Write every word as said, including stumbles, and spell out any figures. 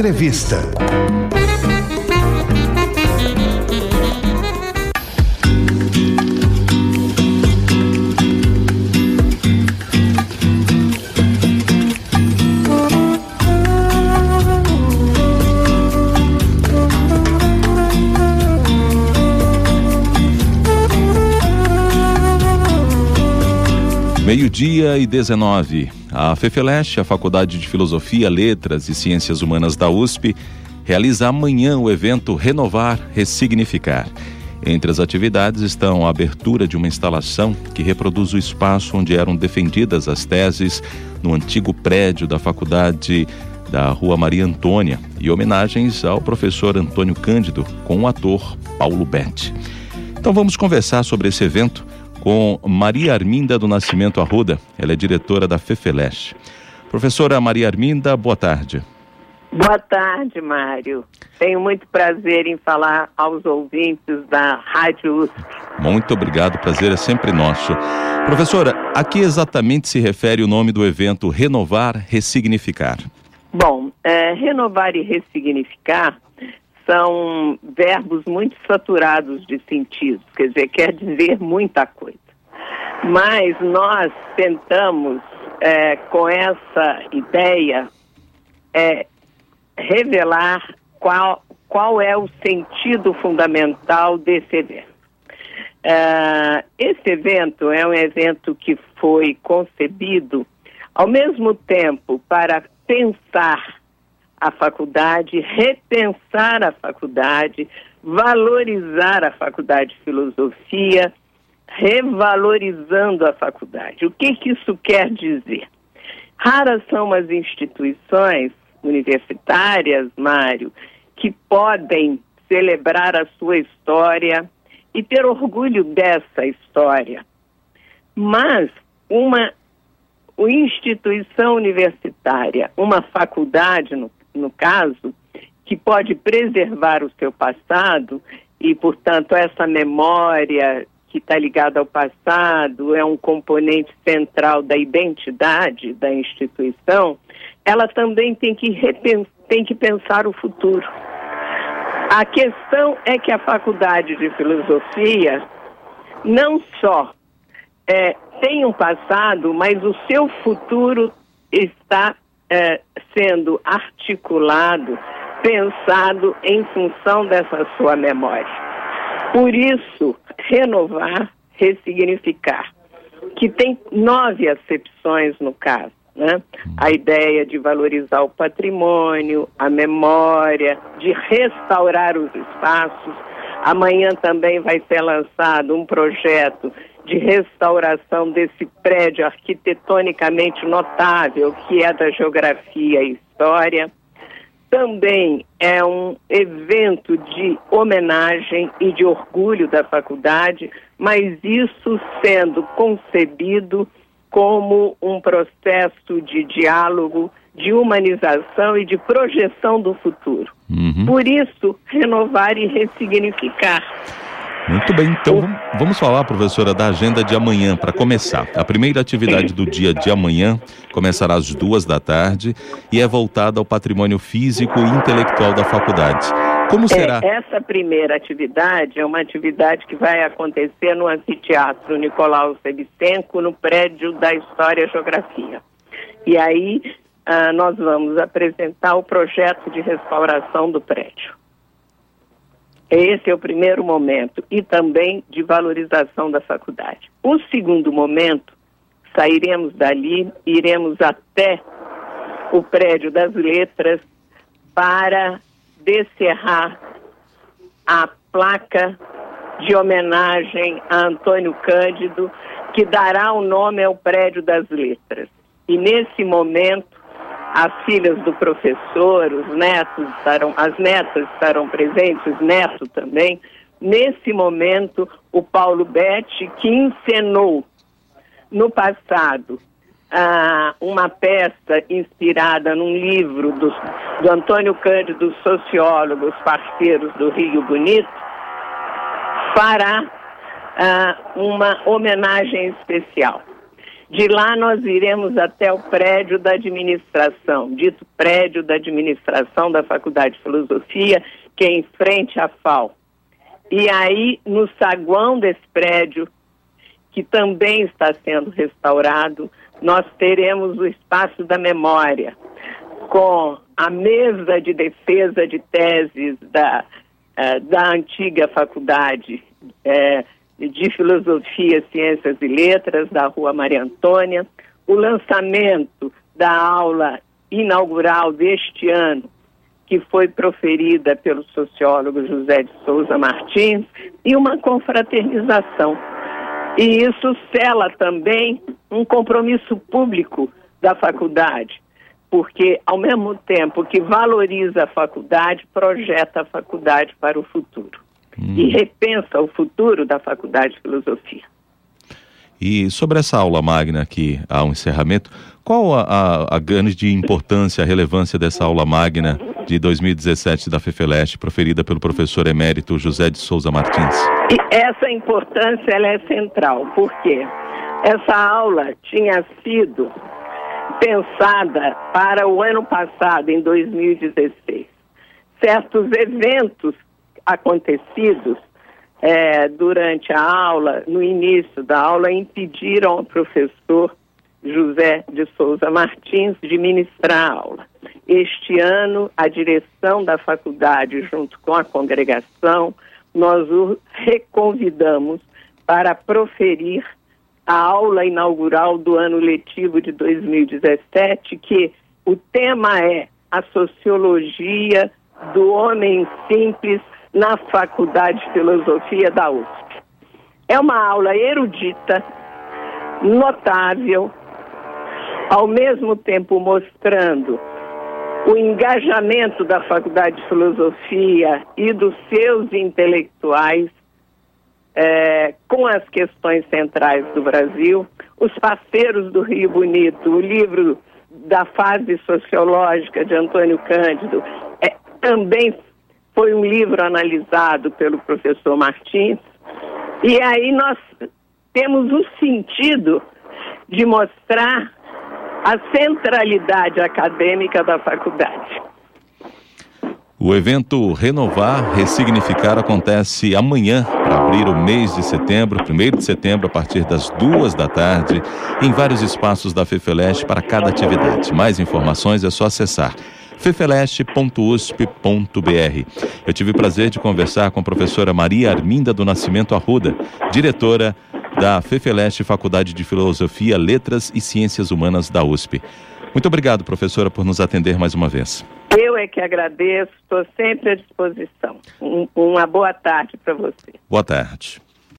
Entrevista. Meio-dia e dezenove. A FEFELESH, a Faculdade de Filosofia, Letras e Ciências Humanas da U S P, realiza amanhã o evento Renovar, Ressignificar. Entre as atividades estão a abertura de uma instalação que reproduz o espaço onde eram defendidas as teses no antigo prédio da faculdade da Rua Maria Antônia e homenagens ao professor Antônio Cândido com o ator Paulo Betti. Então vamos conversar sobre esse evento com Maria Arminda do Nascimento Arruda. Ela é diretora da FEFELESH. Professora Maria Arminda, boa tarde. Boa tarde, Mário. Tenho muito prazer em falar aos ouvintes da Rádio U S P. Muito obrigado, o prazer é sempre nosso. Professora, a que exatamente se refere o nome do evento Renovar, Ressignificar? Bom, é, renovar e ressignificar são verbos muito saturados de sentido, quer dizer, quer dizer muita coisa. Mas nós tentamos, é, com essa ideia, é, revelar qual, qual é o sentido fundamental desse evento. É, esse evento é um evento que foi concebido, ao mesmo tempo, para pensar a faculdade, repensar a faculdade, valorizar a faculdade de filosofia, revalorizando a faculdade. O que que isso quer dizer? Raras são as instituições universitárias, Mário, que podem celebrar a sua história e ter orgulho dessa história. Mas uma, uma instituição universitária, uma faculdade, no no caso, que pode preservar o seu passado e, portanto, essa memória que está ligada ao passado é um componente central da identidade da instituição, ela também tem que, repens- tem que pensar o futuro. A questão é que a Faculdade de Filosofia não só é, tem um passado, mas o seu futuro está É, sendo articulado, pensado em função dessa sua memória. Por isso, renovar, ressignificar, que tem nove acepções no caso, né? A ideia de valorizar o patrimônio, a memória, de restaurar os espaços. Amanhã também vai ser lançado um projeto de restauração desse prédio arquitetonicamente notável, que é da Geografia e História. Também é um evento de homenagem e de orgulho da faculdade, mas isso sendo concebido como um processo de diálogo, de humanização e de projeção do futuro. Uhum. Por isso, renovar e ressignificar. Muito bem, então vamos falar, professora, da agenda de amanhã, para começar. A primeira atividade do dia de amanhã começará às duas da tarde e é voltada ao patrimônio físico e intelectual da faculdade. Como será? É, essa primeira atividade é uma atividade que vai acontecer no Anfiteatro Nicolau Sevicenco, no prédio da História e Geografia. E aí ah, nós vamos apresentar o projeto de restauração do prédio. Esse é o primeiro momento, e também de valorização da faculdade. O segundo momento, sairemos dali, iremos até o prédio das letras para descerrar a placa de homenagem a Antônio Cândido, que dará o nome ao prédio das letras. E nesse momento, as filhas do professor, os netos estarão, as netas estarão presentes, os netos também. Nesse momento, o Paulo Betti, que encenou no passado ah, uma peça inspirada num livro do, do Antônio Cândido, sociólogo, Os Parceiros do Rio Bonito, fará ah, uma homenagem especial. De lá nós iremos até o prédio da administração, dito prédio da administração da Faculdade de Filosofia, que é em frente à F A U. E aí, no saguão desse prédio, que também está sendo restaurado, nós teremos o espaço da memória, com a mesa de defesa de teses da, uh, da antiga Faculdade uh, de Filosofia, Ciências e Letras, da Rua Maria Antônia, o lançamento da aula inaugural deste ano, que foi proferida pelo sociólogo José de Souza Martins, e uma confraternização. E isso sela também um compromisso público da faculdade, porque, ao mesmo tempo que valoriza a faculdade, projeta a faculdade para o futuro. Hum. E repensa o futuro da Faculdade de Filosofia. E sobre essa aula magna aqui, há um encerramento, qual a, a, a grande importância, a relevância dessa aula magna de dois mil e dezessete da FEFELESH, proferida pelo professor emérito José de Souza Martins? E essa importância ela é central, porque essa aula tinha sido pensada para o ano passado, em dois mil e dezesseis. Certos eventos acontecidos é, durante a aula, no início da aula, impediram ao professor José de Souza Martins de ministrar a aula. Este ano, a direção da faculdade, junto com a congregação, nós o reconvidamos para proferir a aula inaugural do ano letivo de dois mil e dezessete, que o tema é a sociologia do homem simples na Faculdade de Filosofia da U S P. É uma aula erudita, notável, ao mesmo tempo mostrando o engajamento da Faculdade de Filosofia e dos seus intelectuais é, com as questões centrais do Brasil, os parceiros do Rio Bonito, o livro da fase sociológica de Antônio Cândido, é, também foi um livro analisado pelo professor Martins, e aí nós temos o sentido de mostrar a centralidade acadêmica da faculdade. O evento Renovar, Ressignificar acontece amanhã para abrir o mês de setembro, primeiro de setembro, a partir das duas da tarde, em vários espaços da FEFELESH para cada atividade. Mais informações é só acessar fefelesh ponto usp ponto br. Eu tive o prazer de conversar com a professora Maria Arminda do Nascimento Arruda, diretora da FEFELESH, Faculdade de Filosofia, Letras e Ciências Humanas da U S P. Muito obrigado, professora, por nos atender mais uma vez. Eu é que agradeço, estou sempre à disposição. Um, uma boa tarde para você. Boa tarde.